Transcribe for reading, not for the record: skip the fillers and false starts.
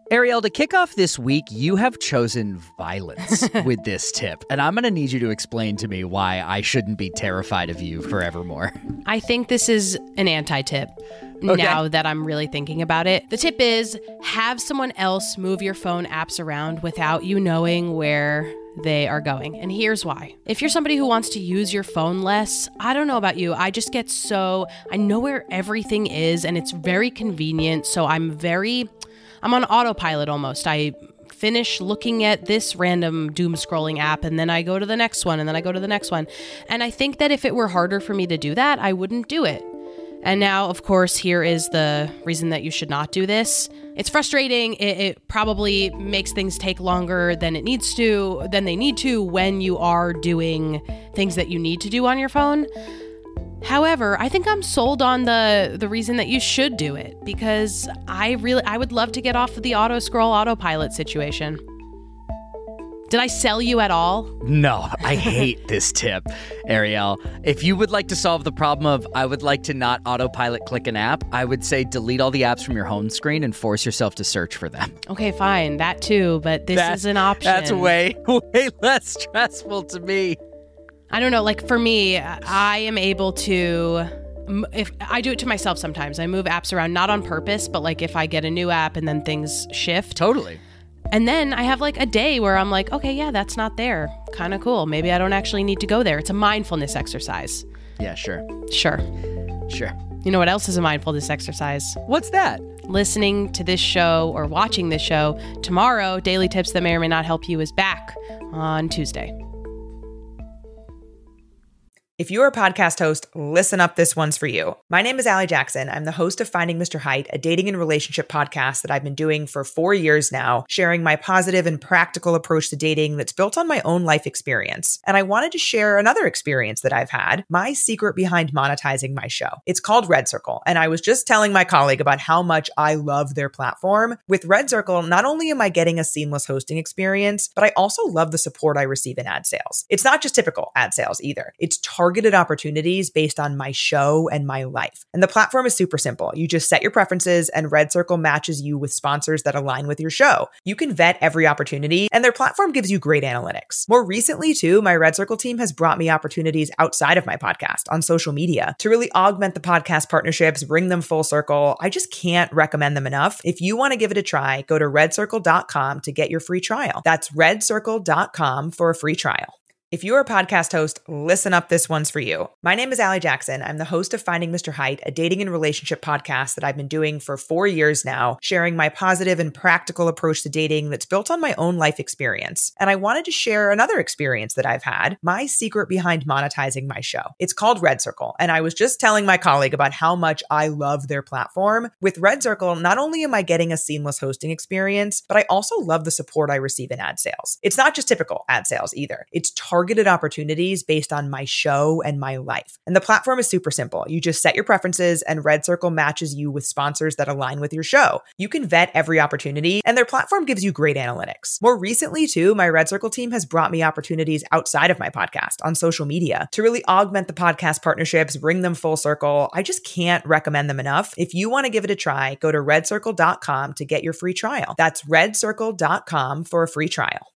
Ariel, to kick off this week, you have chosen violence with this tip, and I'm going to need you to explain to me why I shouldn't be terrified of you forevermore. I think this is an anti-tip. Okay. Now that I'm really thinking about it. The tip is have someone else move your phone apps around without you knowing where they are going. And here's why. If you're somebody who wants to use your phone less, I don't know about you. I just get I know where everything is and it's very convenient. So I'm on autopilot almost. I finish looking at this random doom scrolling app and then I go to the next one and then I go to the next one. And I think that if it were harder for me to do that, I wouldn't do it. And now, of course, here is the reason that you should not do this. It's frustrating. It probably makes things take longer than they need to when you are doing things that you need to do on your phone. However, I think I'm sold on the reason that you should do it because I would love to get off of the autopilot situation. Did I sell you at all? No, I hate this tip, Ariel. If you would like to solve the problem of I would like to not autopilot click an app, I would say delete all the apps from your home screen and force yourself to search for them. Okay, fine. That too, but this is an option. That's way less stressful to me. I don't know. Like for me, I am able to... If I do it to myself sometimes. I move apps around, not on purpose, but like if I get a new app and then things shift. Totally. And then I have like a day where I'm like, okay, yeah, that's not there. Kind of cool. Maybe I don't actually need to go there. It's a mindfulness exercise. Yeah, sure. Sure. You know what else is a mindfulness exercise? What's that? Listening to this show or watching this show. Tomorrow, Daily Tips That May or May Not Help You is back on Tuesday. If you're a podcast host, listen up, this one's for you. My name is Allie Jackson. I'm the host of Finding Mr. Height, a dating and relationship podcast that I've been doing for 4 years now, sharing my positive and practical approach to dating that's built on my own life experience. And I wanted to share another experience that I've had, my secret behind monetizing my show. It's called Red Circle, and I was just telling my colleague about how much I love their platform. With Red Circle, not only am I getting a seamless hosting experience, but I also love the support I receive in ad sales. It's not just typical ad sales either. It's targeted opportunities based on my show and my life. And the platform is super simple. You just set your preferences and Red Circle matches you with sponsors that align with your show. You can vet every opportunity and their platform gives you great analytics. More recently too, my Red Circle team has brought me opportunities outside of my podcast on social media to really augment the podcast partnerships, bring them full circle. I just can't recommend them enough. If you want to give it a try, go to redcircle.com to get your free trial. That's redcircle.com for a free trial. If you're a podcast host, listen up, this one's for you. My name is Allie Jackson. I'm the host of Finding Mr. Height, a dating and relationship podcast that I've been doing for 4 years now, sharing my positive and practical approach to dating that's built on my own life experience. And I wanted to share another experience that I've had, my secret behind monetizing my show. It's called Red Circle, and I was just telling my colleague about how much I love their platform. With Red Circle, not only am I getting a seamless hosting experience, but I also love the support I receive in ad sales. It's not just typical ad sales either. It's targeted opportunities based on my show and my life. And the platform is super simple. You just set your preferences and Red Circle matches you with sponsors that align with your show. You can vet every opportunity and their platform gives you great analytics. More recently too, my Red Circle team has brought me opportunities outside of my podcast on social media to really augment the podcast partnerships, bring them full circle. I just can't recommend them enough. If you want to give it a try, go to redcircle.com to get your free trial. That's redcircle.com for a free trial.